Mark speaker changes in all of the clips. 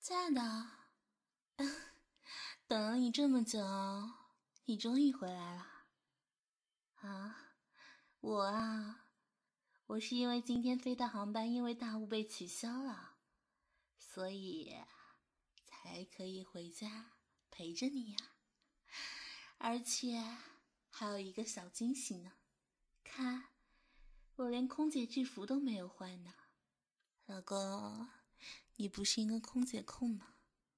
Speaker 1: 亲爱的，等了你这么久，你终于回来了。我是因为今天飞的航班因为大雾被取消了，所以才可以回家陪着你呀。而且还有一个小惊喜呢，看，我连空姐制服都没有换呢。老公，你不是一个空姐控吗？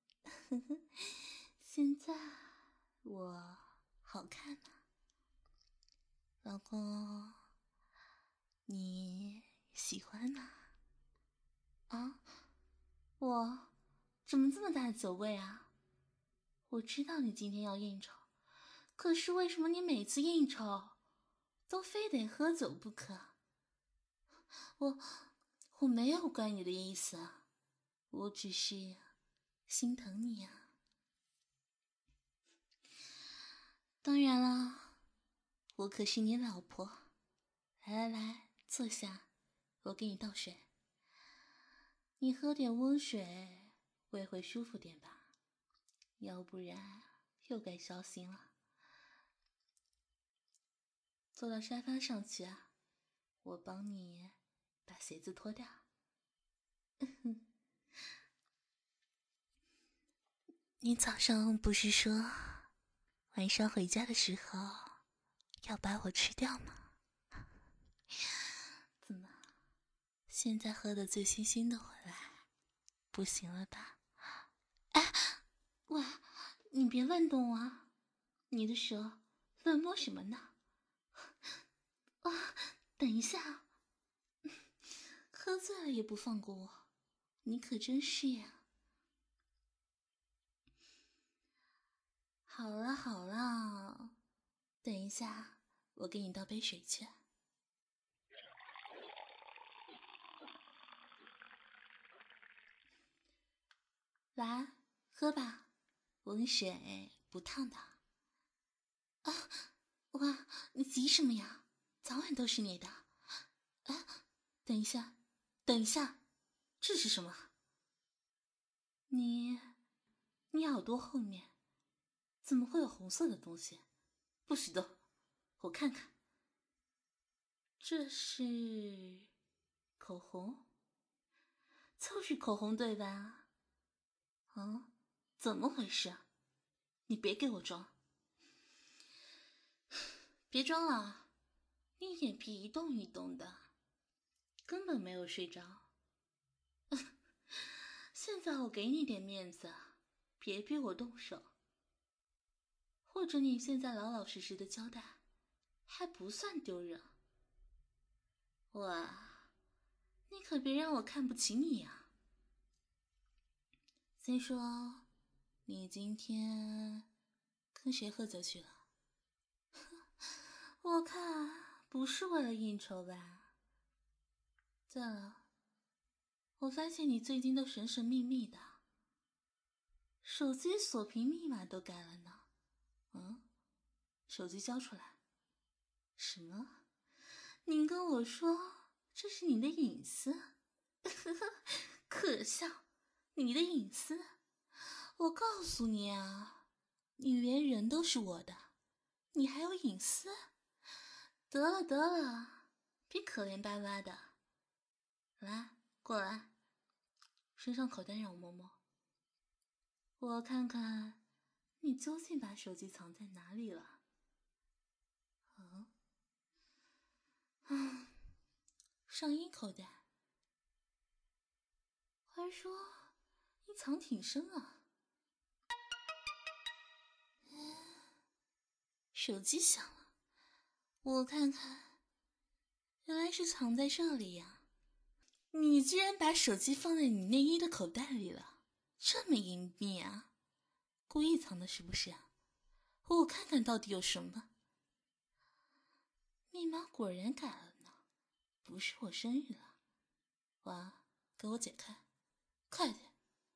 Speaker 1: 现在我好看吗？老公，你喜欢吗？啊，我怎么这么大的酒味啊？我知道你今天要应酬，可是为什么你每次应酬都非得喝酒不可？我没有怪你的意思啊，我只是心疼你啊。当然了，我可是你老婆。来，坐下，我给你倒水。你喝点温水，胃会舒服点吧，要不然又该烧心了。坐到沙发上去啊，我帮你把鞋子脱掉。你早上不是说晚上回家的时候要把我吃掉吗？怎么，现在喝得醉醺醺的回来，不行了吧？哎，喂，你别乱动啊！你的手乱摸什么呢？啊，等一下，喝醉了也不放过我，你可真是呀！好了，等一下，我给你倒杯水去。来，喝吧，温水不烫的。啊，哇，你急什么呀？早晚都是你的。啊，等一下，这是什么？你耳朵后面怎么会有红色的东西？不许动，我看看。这是口红，就是口红对吧？啊，怎么回事？你别给我装，别装了，你眼皮一动一动的，根本没有睡着。现在我给你点面子，别逼我动手，或者你现在老老实实的交代，还不算丢人。哇，你可别让我看不起你呀！先说，你今天跟谁喝酒去了？我看不是为了应酬吧？对了，我发现你最近都神神秘秘的，手机锁屏密码都改了呢。手机交出来。什么？你跟我说这是你的隐私？可笑，你的隐私？我告诉你啊，你连人都是我的，你还有隐私？得了，别可怜巴巴的。来，过来，身上口袋让我摸摸，我看看你究竟把手机藏在哪里了。上衣口袋，还说你藏挺深啊。手机响了，我看看，原来是藏在这里呀。你居然把手机放在你内衣的口袋里了，这么隐秘啊？故意藏的是不是啊？我看看到底有什么。密码果然改了呢，不是我生日了。哇，给我解开，快点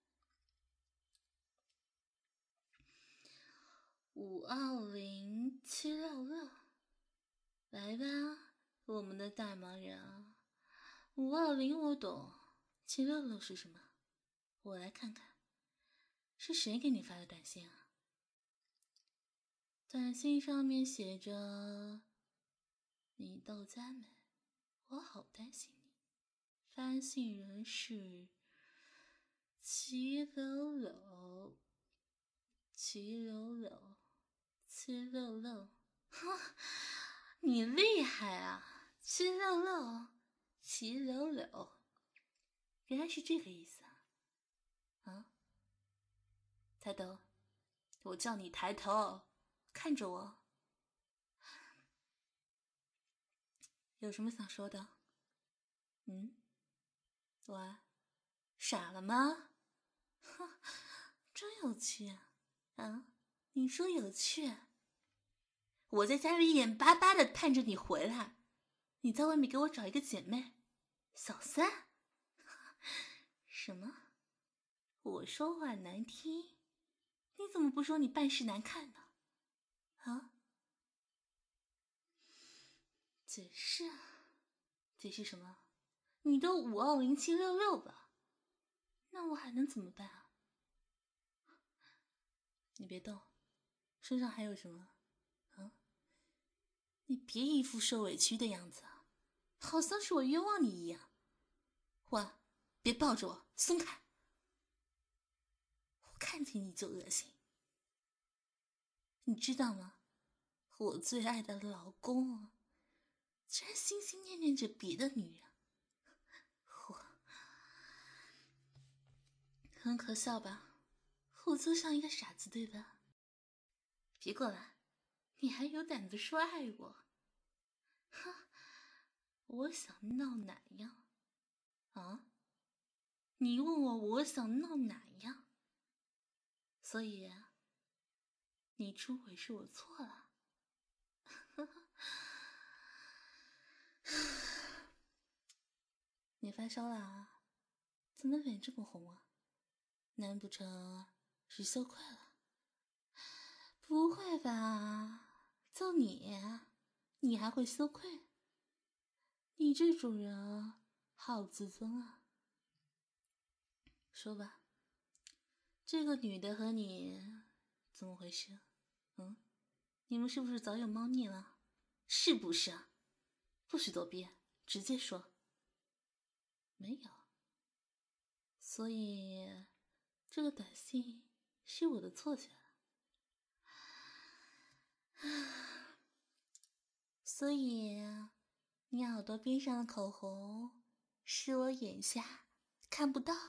Speaker 1: ！520766，来吧，我们的大忙人啊！520我懂，766是什么？我来看看。 是谁给你发的短信啊？短信上面写着：你到家没？我好担心你。发信人是766，你厉害啊！766，原来是这个意思啊！啊，抬头，我叫你抬头，看着我，有什么想说的？我傻了吗？哼，真有趣啊！你说有趣？我在家里眼巴巴的盼着你回来，你在外面给我找一个姐妹，小三？什么？我说话难听，你怎么不说你办事难看呢？啊？解释？解释什么？你都520766吧？那我还能怎么办啊？你别动，身上还有什么？你别一副受委屈的样子啊，好像是我冤枉你一样。喂，别抱着我，松开！我看见你就恶心。你知道吗？我最爱的老公啊，居然心心念念着别的女人，我很可笑吧？我就像一个傻子，对吧？别过来，你还有胆子说爱我？哼，我想闹哪样？啊？你问我想闹哪样？所以你出轨是我错了。你发烧了啊？怎么脸这么红啊？难不成是羞愧了？不会吧，就你还会羞愧？你这种人好自尊啊。说吧，这个女的和你怎么回事？你们是不是早有猫腻了？是不是啊？不许躲避，直接说。没有。所以这个短信是我的错觉了。所以你耳朵边上的口红是我眼下看不到。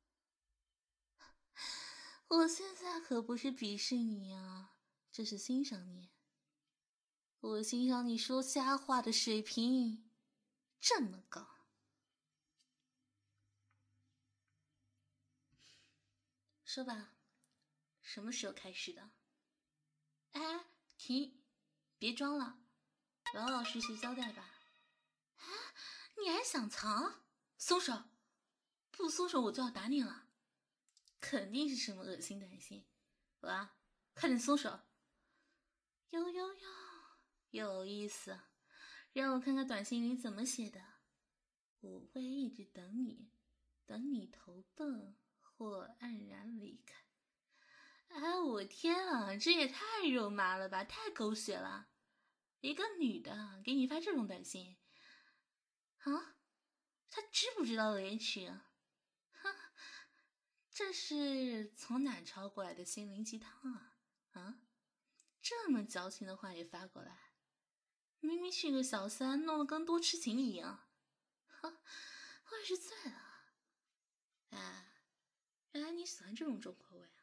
Speaker 1: 我现在可不是鄙视你啊，这是欣赏你。我欣赏你说瞎话的水平这么高。说吧，什么时候开始的？哎，停，别装了，老老实实交代吧。啊，你还想藏？松手！不松手我就要打你了。肯定是什么恶心短信。喂，快点松手！哟，有意思，让我看看短信里怎么写的。我会一直等你，等你投奔或黯然离开。哎，我天啊，这也太肉麻了吧，太狗血了！一个女的给你发这种短信，啊？她知不知道廉耻啊？哼，这是从哪抄过来的心灵鸡汤啊？啊？这么矫情的话也发过来，明明是个小三，弄得跟多痴情一样。哼，我也是醉了。哎，原来你喜欢这种重口味啊？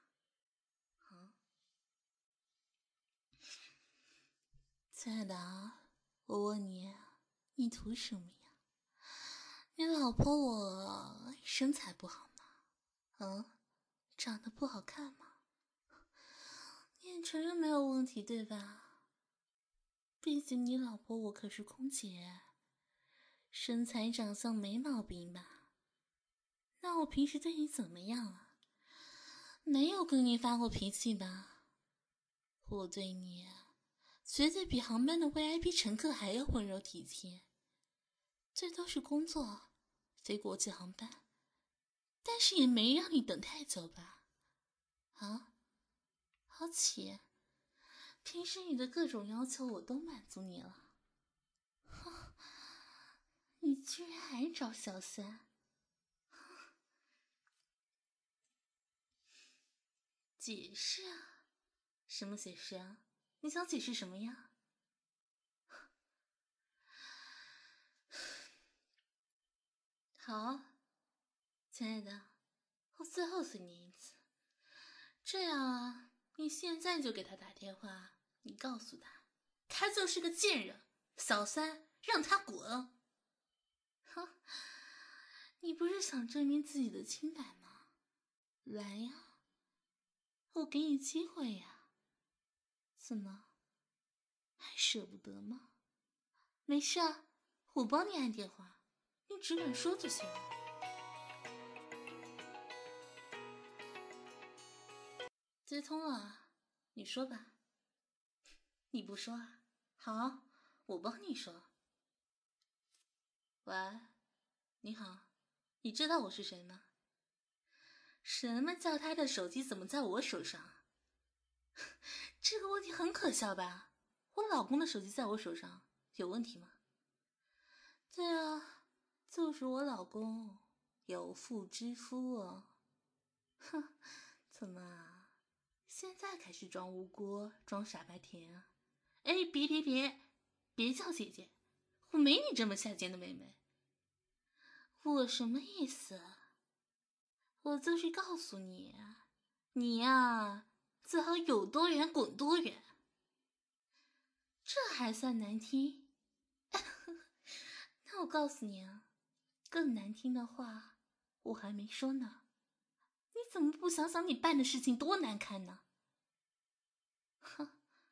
Speaker 1: 亲爱的，我问你，你图什么呀？你老婆我身材不好吗？长得不好看吗？你也承认没有问题对吧？毕竟你老婆我可是空姐，身材长相没毛病吧？那我平时对你怎么样啊？没有跟你发过脾气吧？我对你绝对比航班的 VIP 乘客还要温柔体贴。最多是工作，飞国际航班，但是也没让你等太久吧？ 啊？好奇，平时你的各种要求我都满足你了，你居然还找小三？解释啊？什么解释啊？你想解释什么呀？好，亲爱的，我最后随你一次。这样啊，你现在就给他打电话，你告诉他，他就是个贱人，小三，让他滚。哼，你不是想证明自己的清白吗？来呀，我给你机会呀。怎么，还舍不得吗？没事啊，我帮你按电话，你只管说就行了。接通了，你说吧。你不说啊？好，我帮你说。喂，你好，你知道我是谁吗？什么叫他的手机怎么在我手上？这个问题很可笑吧？我老公的手机在我手上，有问题吗？对啊，就是我老公，有妇之夫哦。哼，怎么啊？现在开始装无辜，装傻白甜啊？哎，别叫姐姐，我没你这么下贱的妹妹。我什么意思？我就是告诉你，你呀，最好有多远滚多远。这还算难听？那我告诉你啊，更难听的话我还没说呢。你怎么不想想你办的事情多难看呢？哼，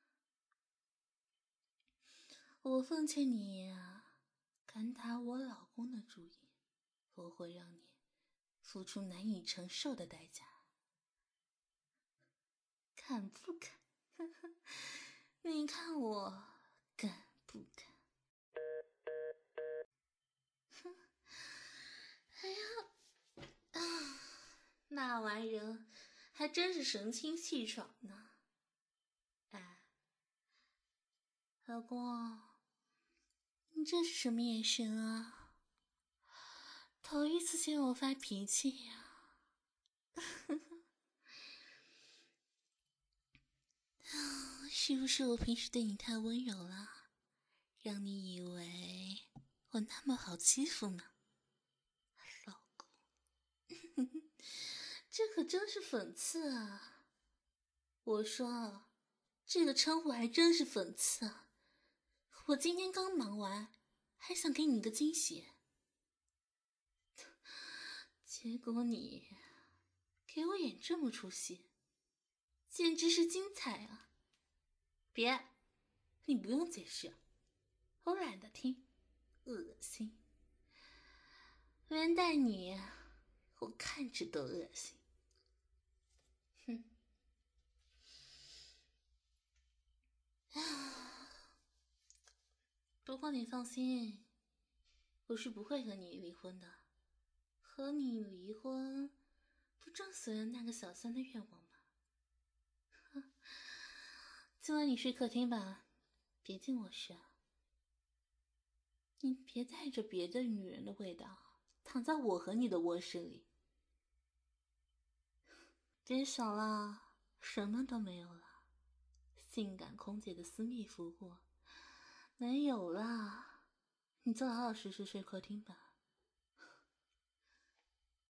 Speaker 1: 我奉劝你呀，敢打我老公的主意，我会让你付出难以承受的代价。敢不敢？你看我敢不敢？哼，哎呀，啊，那玩意儿还真是神清气爽呢。哎，老公，你这是什么眼神啊？头一次见我发脾气呀。是不是我平时对你太温柔了，让你以为我那么好欺负呢？老公，这可真是讽刺啊！我说，这个称呼还真是讽刺啊！我今天刚忙完，还想给你个惊喜，结果你给我演这么出戏，简直是精彩啊！别，你不用解释，我懒得听，恶心。连带你，我看着都恶心。哼。不过你放心，我是不会和你离婚的。和你离婚，不正随了那个小三的愿望吗？今晚你睡客厅吧，别进卧室啊。你别带着别的女人的味道躺在我和你的卧室里。别想了，什么都没有了。性感空姐的私密服务没有啦，你就老老实实睡客厅吧。